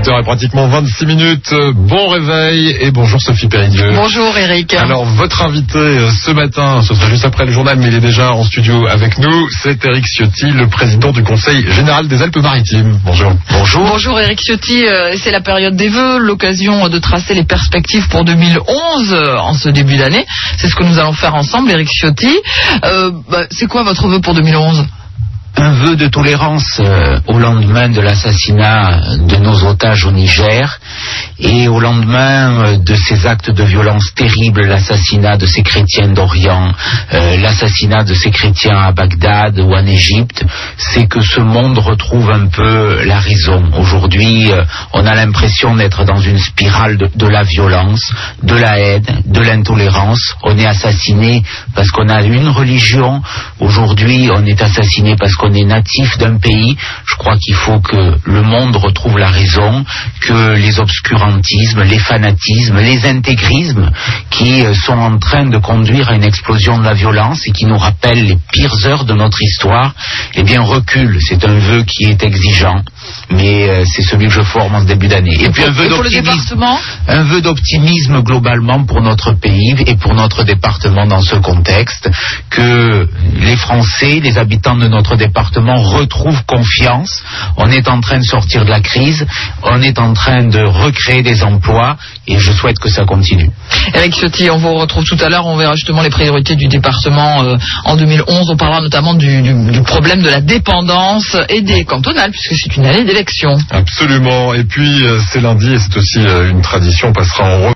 8h et pratiquement 26 minutes. Bon réveil et bonjour Sophie Péridieu. Bonjour Eric. Alors votre invité ce matin, ce sera juste après le journal, mais il est déjà en studio avec nous, c'est Éric Ciotti, le président du Conseil général des Alpes-Maritimes. Bonjour. Bonjour. Bonjour Éric Ciotti, c'est la période des vœux, l'occasion de tracer les perspectives pour 2011 en ce début d'année. C'est ce que nous allons faire ensemble, Éric Ciotti. C'est quoi votre vœu pour 2011 ? Un vœu de tolérance au lendemain de l'assassinat de nos otages au Niger et au lendemain de ces actes de violence terribles, l'assassinat de ces chrétiens d'Orient, l'assassinat de ces chrétiens à Bagdad ou en Égypte, c'est que ce monde retrouve un peu la raison. Aujourd'hui, on a l'impression d'être dans une spirale de la violence, de la haine, de l'intolérance. On est assassiné parce qu'on a une religion. Aujourd'hui, on est assassiné parce qu'on est natif d'un pays. Je crois qu'il faut que le monde retrouve la raison, que les obscurantismes, les fanatismes, les intégrismes qui sont en train de conduire à une explosion de la violence et qui nous rappellent les pires heures de notre histoire, eh bien reculent. C'est un vœu qui est exigeant, mais c'est celui que je forme en ce début d'année. Et puis un vœu d'optimisme globalement pour notre pays et pour notre département dans ce contexte, que les Français, les habitants de notre département retrouvent confiance. On est en train de sortir de la crise, on est en train de recréer des emplois et je souhaite que ça continue. Éric Ciotti, on vous retrouve tout à l'heure, on verra justement les priorités du département en 2011. On parlera notamment du problème de la dépendance et des cantonales, puisque c'est une année d'élection. Absolument, et puis c'est lundi et c'est aussi une tradition, on passera en